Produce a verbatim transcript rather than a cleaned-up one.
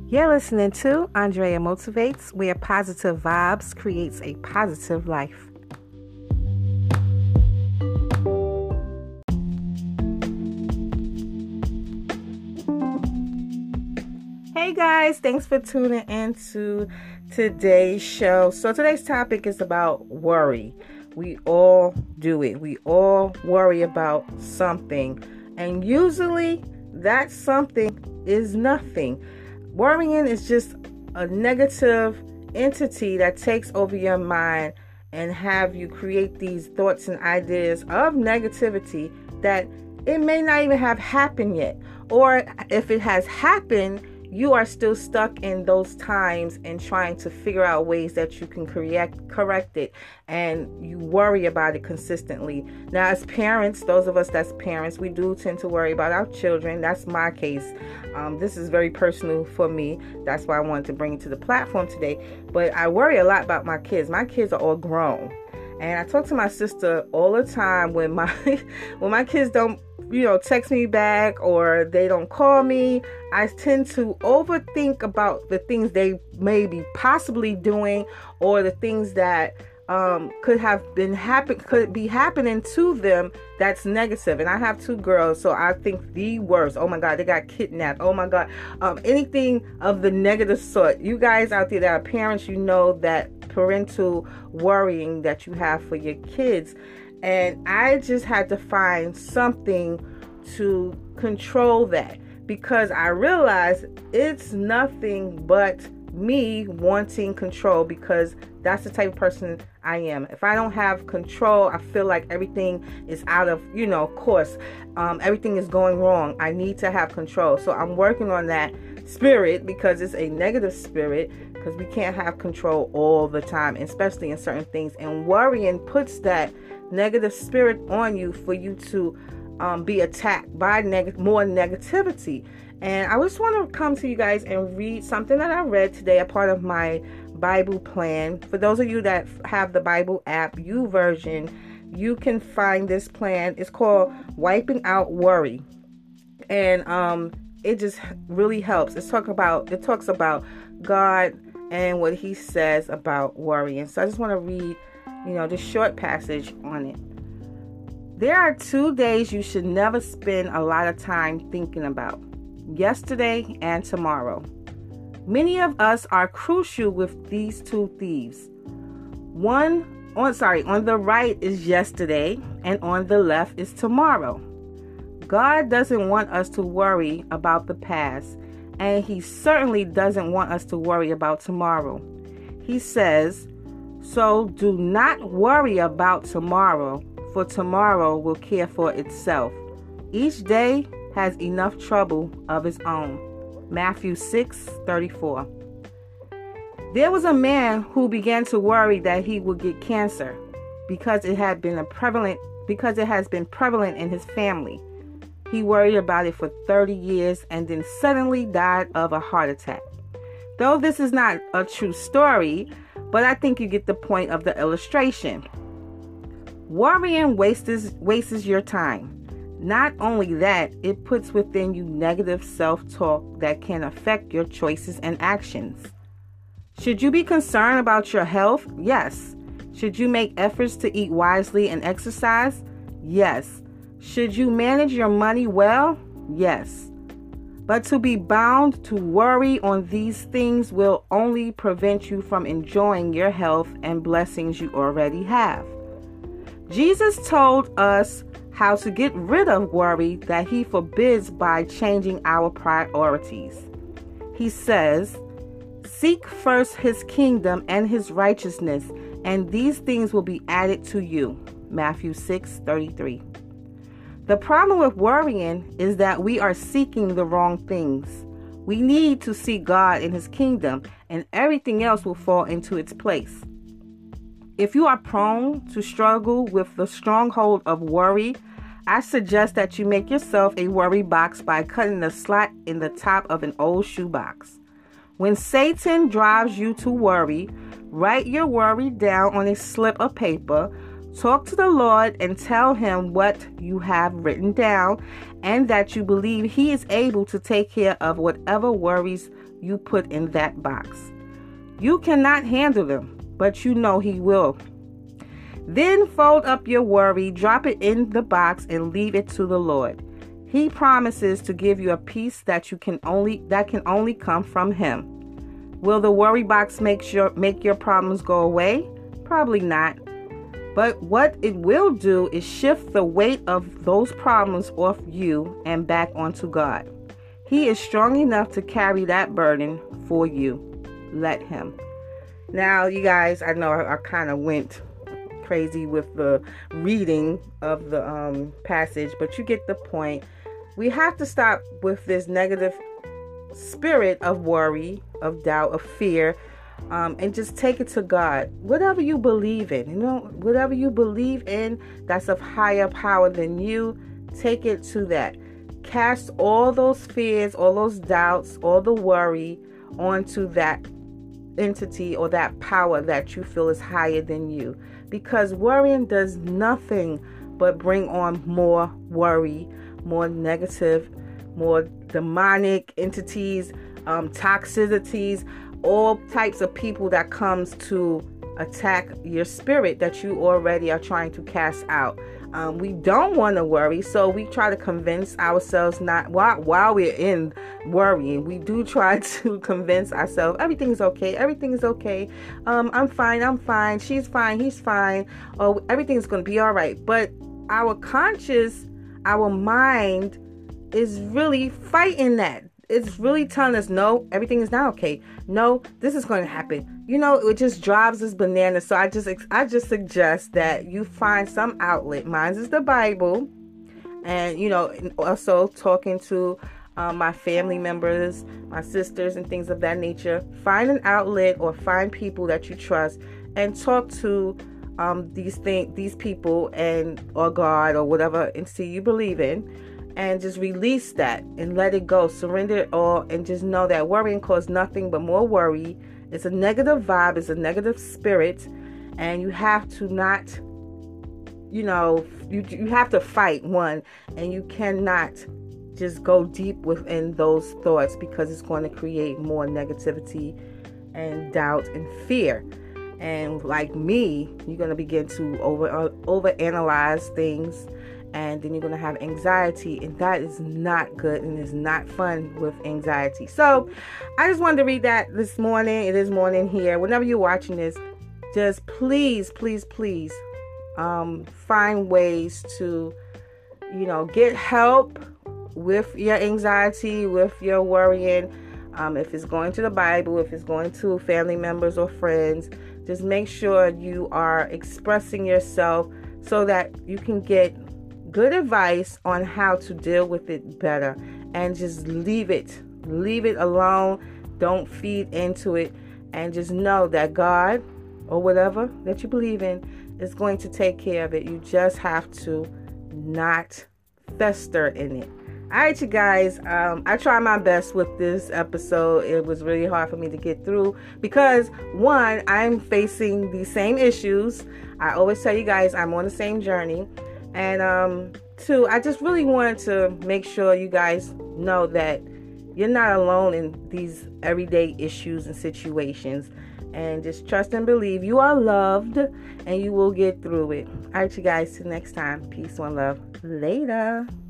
You're listening to Andrea Motivates, where positive vibes creates a positive life. Hey guys, thanks for tuning in to today's show. So today's topic is about worry. We all do it. We all worry about something. And usually that something is nothing. Worrying is just a negative entity that takes over your mind and have you create these thoughts and ideas of negativity that it may not even have happened yet. Or if it has happened, you are still stuck in those times and trying to figure out ways that you can correct correct it, and you worry about it consistently. Now, as parents, those of us that's parents, we do tend to worry about our children. That's my case. Um, this is very personal for me. That's why I wanted to bring it to the platform today. But I worry a lot about my kids. My kids are all grown. And I talk to my sister all the time when my when my kids don't, you know, text me back or they don't call me. I tend to overthink about the things they may be possibly doing or the things that um, could have been happen could be happening to them that's negative. And I have two girls, so I think the worst. Oh my God, they got kidnapped. Oh my God, um, anything of the negative sort. You guys out there that are parents, you know that parental worrying that you have for your kids. And I just had to find something to control that, because I realized it's nothing but me wanting control, because that's the type of person I am. If I don't have control, I feel like everything is out of, you know, course. Um, everything is going wrong. I need to have control. So I'm working on that spirit, because it's a negative spirit, because we can't have control all the time, especially in certain things. And worrying puts that negative spirit on you for you to um, be attacked by neg- more negativity. And I just want to come to you guys and read something that I read today, a part of my Bible plan. For those of you that have the Bible app, YouVersion, you can find this plan. It's called Wiping Out Worry. And um, it just really helps. It's talk about, it talks about God and what he says about worrying. So I just want to read, you know, this short passage on it. There are two days you should never spend a lot of time thinking about: yesterday and tomorrow. Many of us are crucial with these two thieves. One on sorry, on the right is yesterday, and on the left is tomorrow. God doesn't want us to worry about the past, and he certainly doesn't want us to worry about tomorrow. He says, "So do not worry about tomorrow, for tomorrow will care for itself. Each day has enough trouble of its own." Matthew six thirty-four. There was a man who began to worry that he would get cancer because it had been a prevalent because it has been prevalent in his family. He worried about it for thirty years and then suddenly died of a heart attack. Though this is not a true story, but I think you get the point of the illustration. Worrying wastes wastes your time. Not only that, it puts within you negative self-talk that can affect your choices and actions. Should you be concerned about your health? Yes. Should you make efforts to eat wisely and exercise? Yes. Should you manage your money well? Yes. But to be bound to worry on these things will only prevent you from enjoying your health and blessings you already have. Jesus told us how to get rid of worry that he forbids by changing our priorities. He says, "Seek first his kingdom and his righteousness, and these things will be added to you." Matthew six thirty-three. The problem with worrying is that we are seeking the wrong things. We need to seek God and his kingdom, and everything else will fall into its place. If you are prone to struggle with the stronghold of worry, I suggest that you make yourself a worry box by cutting the slot in the top of an old shoebox. When Satan drives you to worry, write your worry down on a slip of paper Talk to the Lord and tell him what you have written down and that you believe he is able to take care of whatever worries you put in that box. You cannot handle them, but you know he will. Then fold up your worry, drop it in the box, and leave it to the Lord. He promises to give you a peace that you can only that can only come from him. Will the worry box make your make your problems go away? Probably not. But what it will do is shift the weight of those problems off you and back onto God. He is strong enough to carry that burden for you. Let him. Now, you guys, I know I, I kind of went crazy with the reading of the um, passage, but you get the point. We have to stop with this negative spirit of worry, of doubt, of fear, um, and just take it to God. Whatever you believe in, you know, whatever you believe in that's of higher power than you, take it to that. Cast all those fears, all those doubts, all the worry onto that entity or that power that you feel is higher than you. Because worrying does nothing but bring on more worry, more negative, more demonic entities, um, toxicities, all types of people that comes to attack your spirit that you already are trying to cast out. Um, we don't want to worry, so we try to convince ourselves not while while we're in worrying. We do try to convince ourselves everything is okay, everything is okay. Um, I'm fine, I'm fine. She's fine, he's fine. Oh, everything's going to be all right. But our conscious, our mind is really fighting that. It's really telling us, no, everything is not okay. No, this is going to happen. You know, it just drives us bananas. So I just, I just suggest that you find some outlet. Mine is the Bible, and you know, also talking to um, my family members, my sisters, and things of that nature. Find an outlet or find people that you trust, and talk to um, these things, these people, and or God or whatever entity you believe in. And just release that and let it go. Surrender it all and just know that worrying causes nothing but more worry. It's a negative vibe. It's a negative spirit. And you have to not, you know, you, you have to fight one. And you cannot just go deep within those thoughts because it's going to create more negativity and doubt and fear. And like me, you're going to begin to over uh, overanalyze things. And then you're going to have anxiety, and that is not good and is not fun with anxiety. So I just wanted to read that this morning. It is morning here. Whenever you're watching this, just please, please, please um, find ways to, you know, get help with your anxiety, with your worrying. Um, if it's going to the Bible, if it's going to family members or friends, just make sure you are expressing yourself so that you can get good advice on how to deal with it better, and just leave it leave it alone. Don't feed into it, and just know that God or whatever that you believe in is going to take care of it. You just have to not fester in it. All right, you guys, um, I tried my best with this episode. It was really hard for me to get through because, one, I'm facing the same issues. I always tell you guys I'm on the same journey. And um, two, I just really wanted to make sure you guys know that you're not alone in these everyday issues and situations. And just trust and believe you are loved and you will get through it. All right, you guys, till next time. Peace, one love. Later.